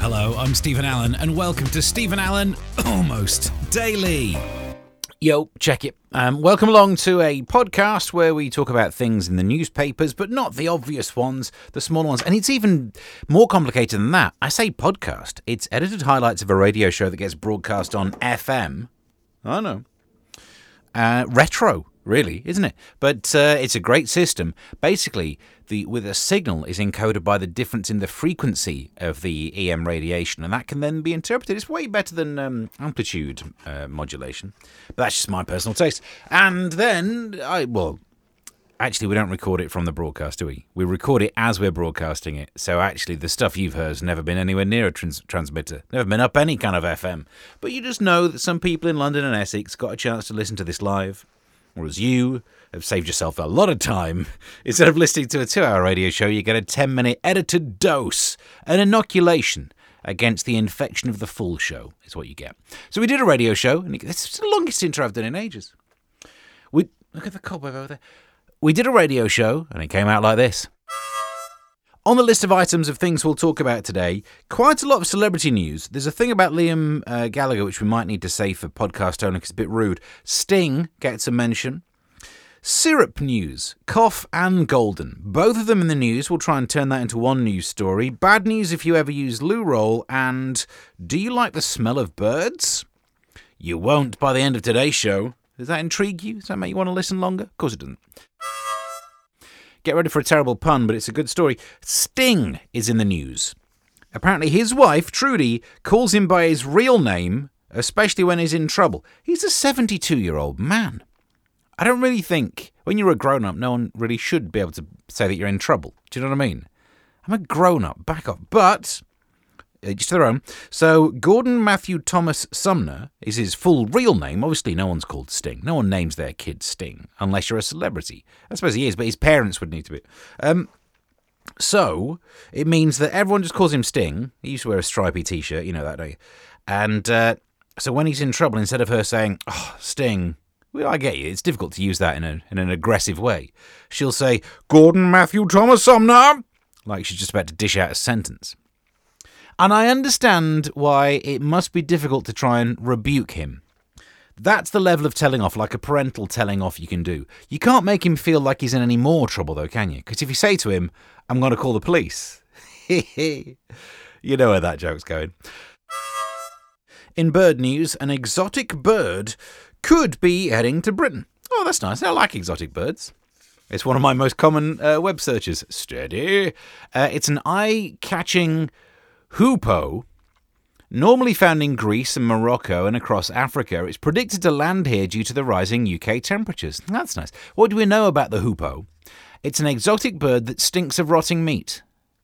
Hello, I'm Stephen Allen, and welcome to Stephen Allen Almost Daily. Yo, check it. Welcome along to a podcast where we talk about things in the newspapers, but not the obvious ones, the smaller ones. And it's even more complicated than that. I say podcast. It's edited highlights of a radio show that gets broadcast on FM. I know. Retro, really, isn't it? But it's a great system. Basically, with a signal is encoded by the difference in the frequency of the EM radiation, and that can then be interpreted. It's way better than amplitude modulation. But that's just my personal taste. And then, actually, we don't record it from the broadcast, do we? We record it as we're broadcasting it. So actually, the stuff you've heard has never been anywhere near a transmitter. Never been up any kind of FM. But you just know that some people in London and Essex got a chance to listen to this live. Whereas you have saved yourself a lot of time. Instead of listening to a 2-hour radio show, you get a 10-minute edited dose, an inoculation against the infection of the full show is what you get. So we did a radio show, and it's the longest intro I've done in ages. Look at the cobweb over there. We did a radio show, and it came out like this. On the list of items of things we'll talk about today, quite a lot of celebrity news. There's a thing about Liam Gallagher which we might need to say for podcast only because it's a bit rude. Sting gets a mention. Syrup news, Cough and Golden. Both of them in the news. We'll try and turn that into one news story. Bad news if you ever use loo roll. And do you like the smell of birds? You won't by the end of today's show. Does that intrigue you? Does that make you want to listen longer? Of course it doesn't. Get ready for a terrible pun, but it's a good story. Sting is in the news. Apparently his wife, Trudy, calls him by his real name, especially when he's in trouble. He's a 72-year-old man. I don't really think, when you're a grown-up, no one really should be able to say that you're in trouble. Do you know what I mean? I'm a grown-up, back up. But, each to their own. So, Gordon Matthew Thomas Sumner is his full real name. Obviously, no one's called Sting. No one names their kid Sting, unless you're a celebrity. I suppose he is, but his parents would need to be. So, it means that everyone just calls him Sting. He used to wear a stripy T-shirt, you know that, don't you? And so when he's in trouble, instead of her saying, "Oh, Sting," well, I get you, it's difficult to use that in an aggressive way. She'll say, "Gordon Matthew Thomas Sumner," like she's just about to dish out a sentence. And I understand why it must be difficult to try and rebuke him. That's the level of telling off, like a parental telling off you can do. You can't make him feel like he's in any more trouble, though, can you? Because if you say to him, "I'm going to call the police," you know where that joke's going. In bird news, an exotic bird could be heading to Britain. Oh, that's nice. I like exotic birds. It's one of my most common web searches. Steady. It's an eye-catching hoopoe, normally found in Greece and Morocco and across Africa. It's predicted to land here due to the rising UK temperatures. That's nice. What do we know about the hoopoe? It's an exotic bird that stinks of rotting meat.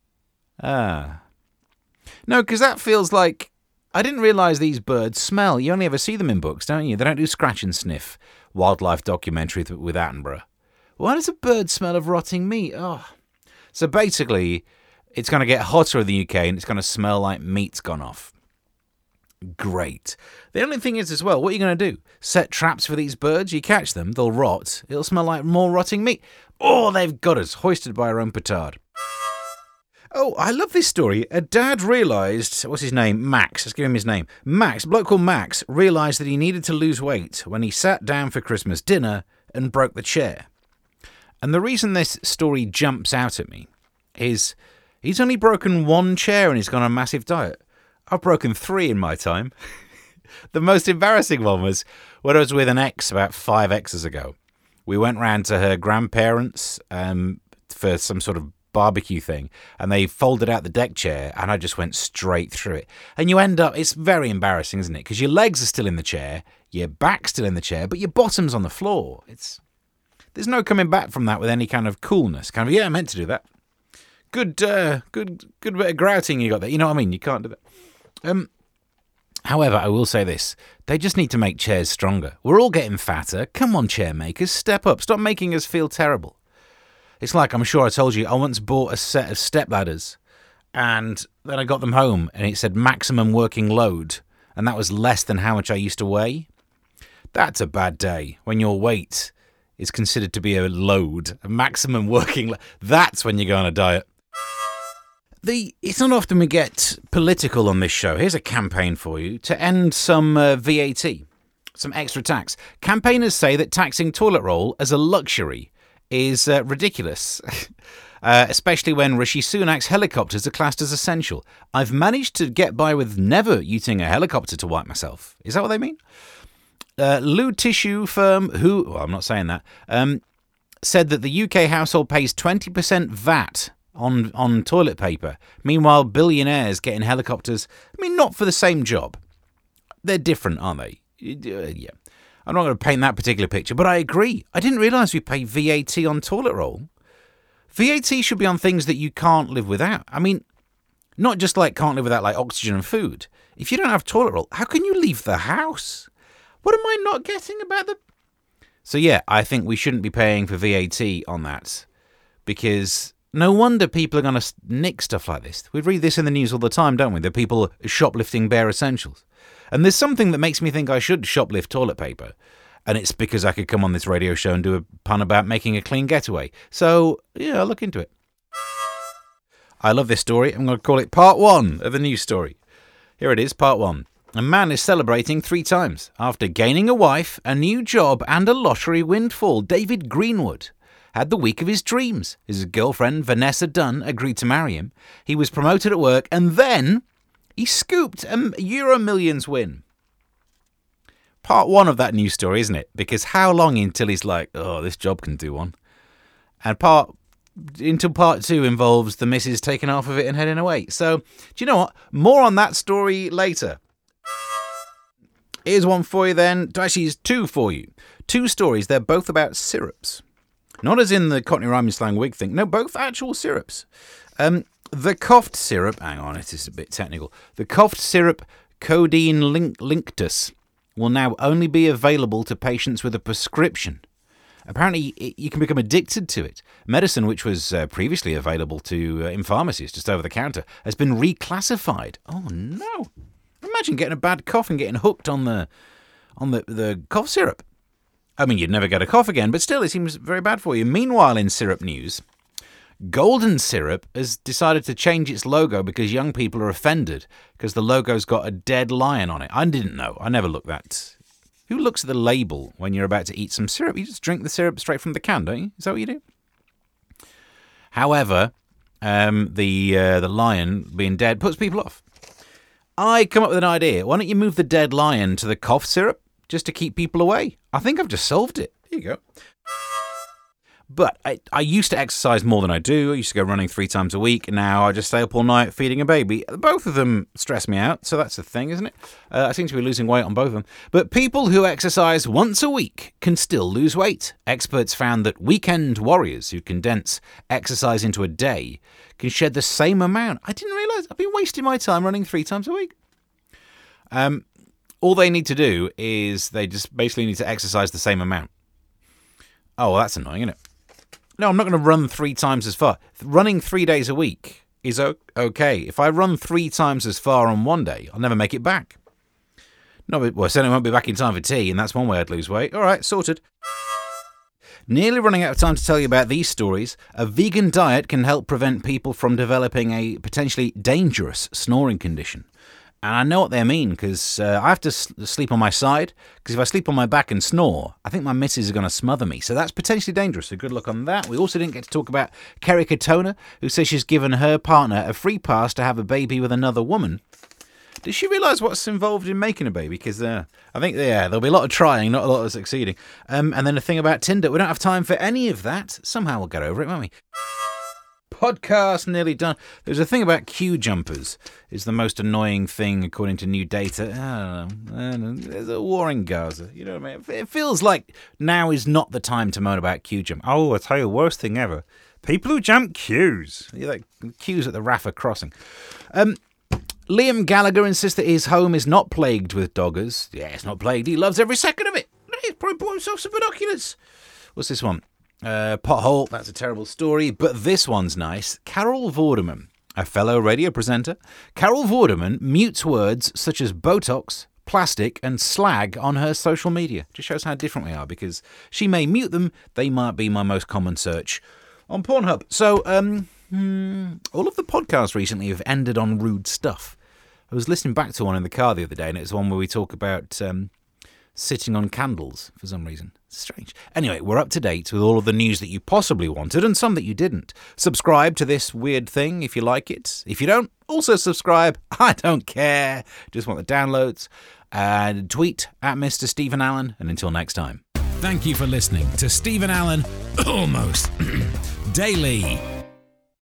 No, because that feels like... I didn't realise these birds smell. You only ever see them in books, don't you? They don't do scratch and sniff wildlife documentary with Attenborough. Why does a bird smell of rotting meat? Oh. So basically, it's going to get hotter in the UK and it's going to smell like meat's gone off. Great. The only thing is as well, what are you going to do? Set traps for these birds? You catch them, they'll rot. It'll smell like more rotting meat. Oh, they've got us, hoisted by our own petard. Oh, I love this story. A dad realised, what's his name? Max. Let's give him his name. Max, a bloke called Max, realised that he needed to lose weight when he sat down for Christmas dinner and broke the chair. And the reason this story jumps out at me is he's only broken one chair and he's gone on a massive diet. I've broken 3 in my time. The most embarrassing one was when I was with an ex about 5 exes ago. We went round to her grandparents for some sort of barbecue thing, and they folded out the deck chair, and I just went straight through it. And you end up, it's very embarrassing, isn't it? Because your legs are still in the chair, your back's still in the chair, but your bottom's on the floor. There's no coming back from that with any kind of coolness. Kind of, yeah, I meant to do that. Good bit of grouting you got there. You know what I mean? You can't do that. However, I will say this. They just need to make chairs stronger. We're all getting fatter. Come on, chair makers, step up. Stop making us feel terrible. It's like, I'm sure I told you, I once bought a set of step ladders, and then I got them home, and it said maximum working load, and that was less than how much I used to weigh. That's a bad day, when your weight is considered to be a load, a maximum working load. That's when you go on a diet. It's not often we get political on this show. Here's a campaign for you to end some VAT, some extra tax. Campaigners say that taxing toilet roll as a luxury is ridiculous, especially when Rishi Sunak's helicopters are classed as essential. I've managed to get by with never using a helicopter to wipe myself. Is that what they mean? Loo Tissue firm, I'm not saying that, said that the UK household pays 20% VAT on toilet paper. Meanwhile, billionaires get in helicopters. I mean, not for the same job. They're different, aren't they? Yeah. I'm not going to paint that particular picture, but I agree. I didn't realise we pay VAT on toilet roll. VAT should be on things that you can't live without. I mean, not just like can't live without like oxygen and food. If you don't have toilet roll, how can you leave the house? What am I not getting about the... So yeah, I think we shouldn't be paying for VAT on that, because no wonder people are going to nick stuff like this. We read this in the news all the time, don't we? The people shoplifting bare essentials. And there's something that makes me think I should shoplift toilet paper. And it's because I could come on this radio show and do a pun about making a clean getaway. So, yeah, I'll look into it. I love this story. I'm going to call it part 1 of the news story. Here it is, part 1. A man is celebrating 3 times after gaining a wife, a new job and a lottery windfall. David Greenwood had the week of his dreams. His girlfriend, Vanessa Dunn, agreed to marry him. He was promoted at work and then he scooped a Euro Millions win. Part 1 of that news story, isn't it? Because how long until he's like, oh, this job can do one? And until part 2 involves the missus taking half of it and heading away. So, do you know what? More on that story later. Here's one for you then. Actually, here's 2 for you. 2 stories. They're both about syrups. Not as in the Cockney rhyming slang wig thing. No, both actual syrups. The coughed syrup, hang on, it is a bit technical. The coughed syrup Codeine Linctus will now only be available to patients with a prescription. Apparently, you can become addicted to it. Medicine, which was previously available in pharmacies just over the counter, has been reclassified. Oh no! Imagine getting a bad cough and getting hooked on the cough syrup. I mean, you'd never get a cough again, but still, it seems very bad for you. Meanwhile, in syrup news, Golden Syrup has decided to change its logo because young people are offended because the logo's got a dead lion on it. I didn't know. I never looked that. Who looks at the label when you're about to eat some syrup? You just drink the syrup straight from the can, don't you? Is that what you do? However, the lion being dead puts people off. I come up with an idea. Why don't you move the dead lion to the cough syrup just to keep people away? I think I've just solved it. Here you go. But I used to exercise more than I do. I used to go running 3 times a week. Now I just stay up all night feeding a baby. Both of them stress me out, so that's the thing, isn't it? I seem to be losing weight on both of them. But people who exercise once a week can still lose weight. Experts found that weekend warriors who condense exercise into a day can shed the same amount. I didn't realise. I've been wasting my time running 3 times a week. All they need to do is they just basically need to exercise the same amount. Oh, well, that's annoying, isn't it? No, I'm not going to run 3 times as far. Running 3 days a week is okay. If I run 3 times as far on one day, I'll never make it back. No, well, I certainly won't be back in time for tea, and that's one way I'd lose weight. All right, sorted. Nearly running out of time to tell you about these stories. A vegan diet can help prevent people from developing a potentially dangerous snoring condition. And I know what they mean, because I have to sleep on my side, because if I sleep on my back and snore, I think my missus is going to smother me. So that's potentially dangerous. So good luck on that. We also didn't get to talk about Kerry Katona, who says she's given her partner a free pass to have a baby with another woman. Does she realise what's involved in making a baby? Because I think, there'll be a lot of trying, not a lot of succeeding. And then the thing about Tinder, we don't have time for any of that. Somehow we'll get over it, won't we? Podcast nearly done. There's a thing about queue jumpers is the most annoying thing according to new data. I don't know. There's a war in Gaza. You know what I mean? It feels like now is not the time to moan about queue jump. Oh, I tell you, worst thing ever. People who jump queues. You're like queues at the Rafah crossing. Liam Gallagher insists that his home is not plagued with doggers. Yeah, it's not plagued. He loves every second of it. He's probably bought himself some binoculars. What's this one? Pothole, that's a terrible story, but this one's nice. Carol Vorderman, a fellow radio presenter. Carol Vorderman mutes words such as Botox, plastic and slag on her social media. Just shows how different we are, because she may mute them, they might be my most common search on Pornhub. So, All of the podcasts recently have ended on rude stuff. I was listening back to one in the car the other day, and it was one where we talk about sitting on candles for some reason. It's strange. Anyway, we're up to date with all of the news that you possibly wanted and some that you didn't. Subscribe to this weird thing if you like it. If you don't, also subscribe. I don't care. Just want the downloads. And tweet at Mr. Stephen Allen. And until next time. Thank you for listening to Stephen Allen Almost Daily.